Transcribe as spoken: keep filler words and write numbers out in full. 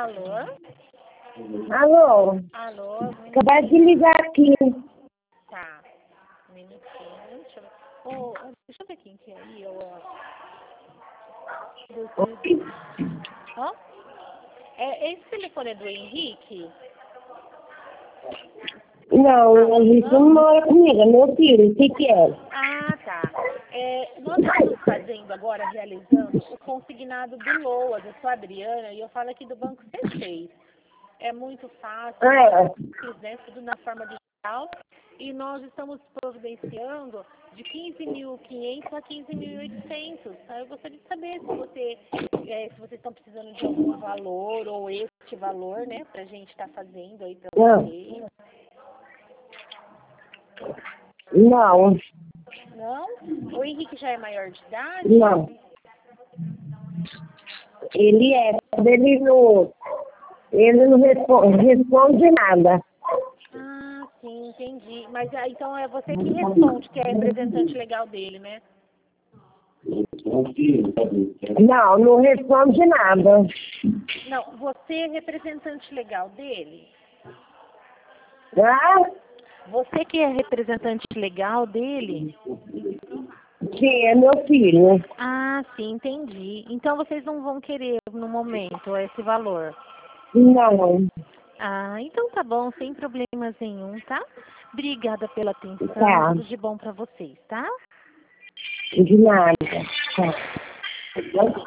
Alô? Alô? Alô? Acabei de ligar aqui. Tá. Um minutinho. Deixa eu ver. Ô, deixa eu ver quem que é aí. Eu, ó. Ó? É, esse telefone é do Henrique? Não, o Henrique não mora comigo, é meu filho. O que que é? Ah, tá. É, nós estamos fazendo agora, realizando o consignado do LOAS. Eu sou a Adriana e eu falo aqui do Banco C seis. É muito fácil, É. simples, né? Tudo na forma digital. E nós estamos providenciando de quinze mil e quinhentos a quinze mil e oitocentos. Eu gostaria de saber se, você, é, se vocês estão precisando de algum valor ou este valor, né? Pra gente estar fazendo aí pra Não. vocês. Não. Não? O Henrique já é maior de idade? Não. Ele é. Ele não, ele não responde, responde nada. Ah, sim, entendi. Mas ah, então é você que responde, que é representante legal dele, né? Não, não responde nada. Não, você é representante legal dele? Ah? Você que é representante legal dele? Sim, é meu filho. Ah, sim, entendi. Então vocês não vão querer no momento esse valor? Não. Ah, então tá bom, sem problemas nenhum, tá? Obrigada pela atenção, Tá. tudo de bom pra vocês, tá? De nada. Tá.